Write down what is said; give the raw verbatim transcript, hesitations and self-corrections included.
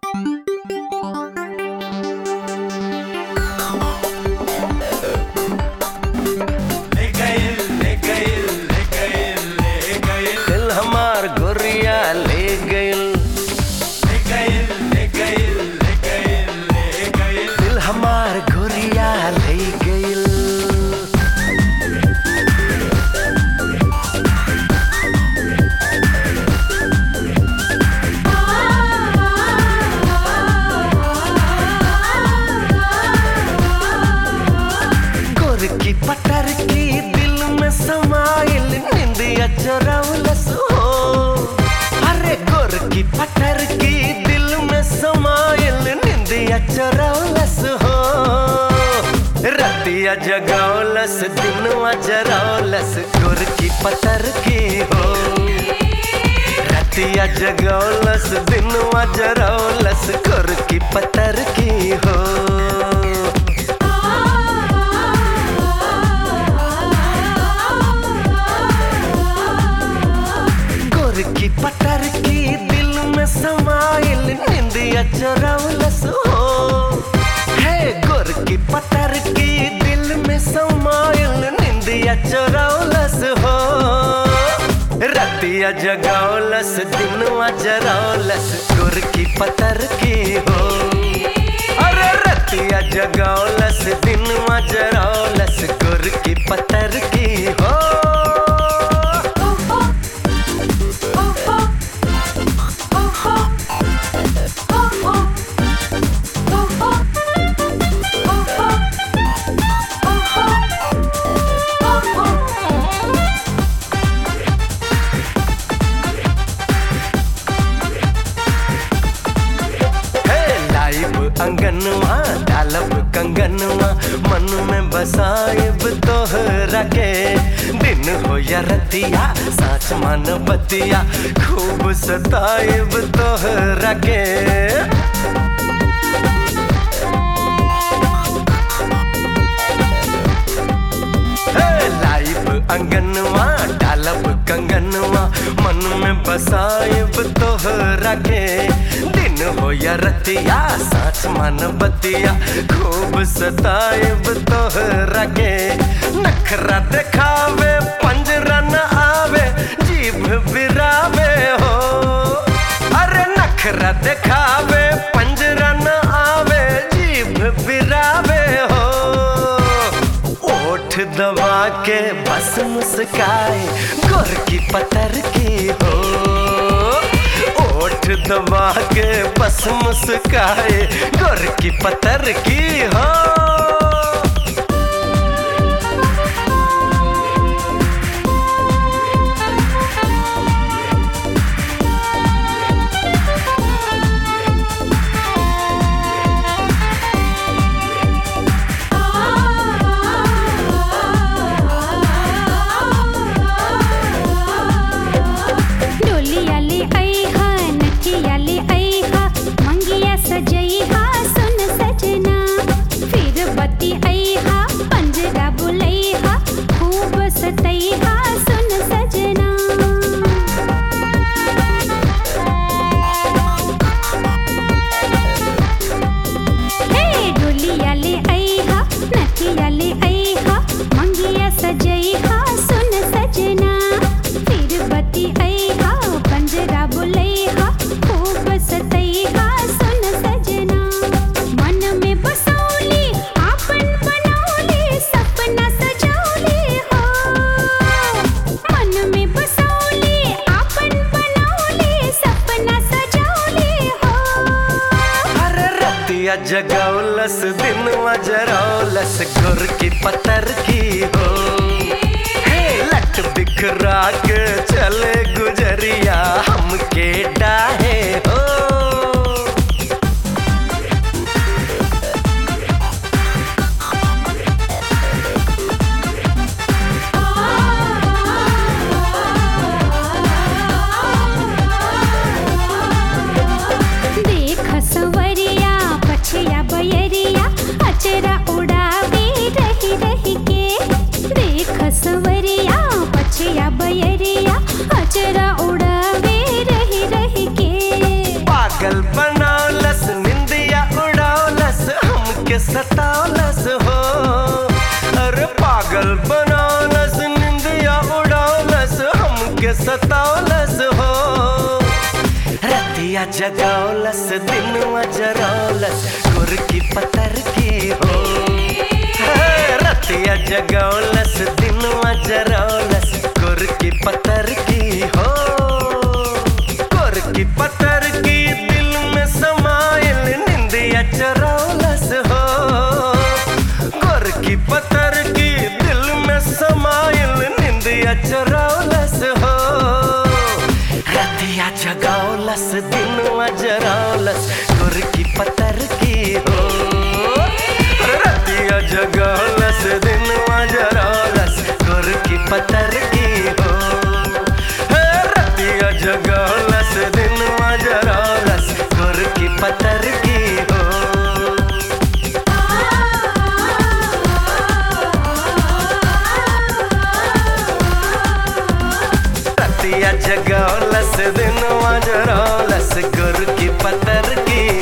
चरौलस हो, अरे गोर की पत्थर की दिल में समाइल निंदिया चरौलस हो। रतिया जगौलस दिनवा जरौलस गोर की पत्थर की हो। रतिया जगौलस दिनवा जरौलस गोर की पत्थर की हो। की पत्थर की दिल में समाइल निंदिया चरौलस हो, है गोर की पत्थर की दिल में समाइल निंदिया चरौलस हो। रतिया जगौलस दिनवा जरौलस गोर की पत्थर की हो। अरे रतिया जगौलस दिनवा जरौलस गोर की पत्थर की हो। अंगनवा डालब कंगनवा मन में बसाइब तोहरा के। दिन हो या रतिया साच मन बतिया खूब सताइब तोहरा के। लाइब अंगनवा डालब कंगनवा मन में बसाइब तोहरा के। दिन हो या रतिया साच मन बतिया खूब सताइब तोहरा के। नखरा दिखावे पंजरा न आवे जीभ बिरावे हो। अरे नखरा दिखावे पंजरा न आवे जीभ बिरावे हो। ओठ दबा के बस मुस्काए गोर की पत्थर की हो। ओठ दबा के बस मुस्काए गोर की पत्थर की हो। जगौलस दिनवा जरौलस गोर की पत्थर की हो। हे लट बिखरा के चले गुजरिया हमके डाहे हो। सवरिया पछिया बयरिया अचरा उड़ावे रही रही के। रतिया जगौलस दिनवा जरौलस गुर की पतर की हो। रतिया जगौलस दिनवा जरौलस गुर की पतर की हो। गुर की पतर की दिल में समाइल निंदिया चरौलस हो। गुर की पतर की दिल में समाइल निंदिया चरौलस हो। रतिया जगौलस दिनवा जरौलस गुर की पतर की हो। रतिया जगौलस दिनवा जरौलस गुर की पतर की हो। रतिया जगौलस दिनवा जरौलस गुर की पतर की हो। रतिया जगौलस दिनवा जरौलस गुर की पतर की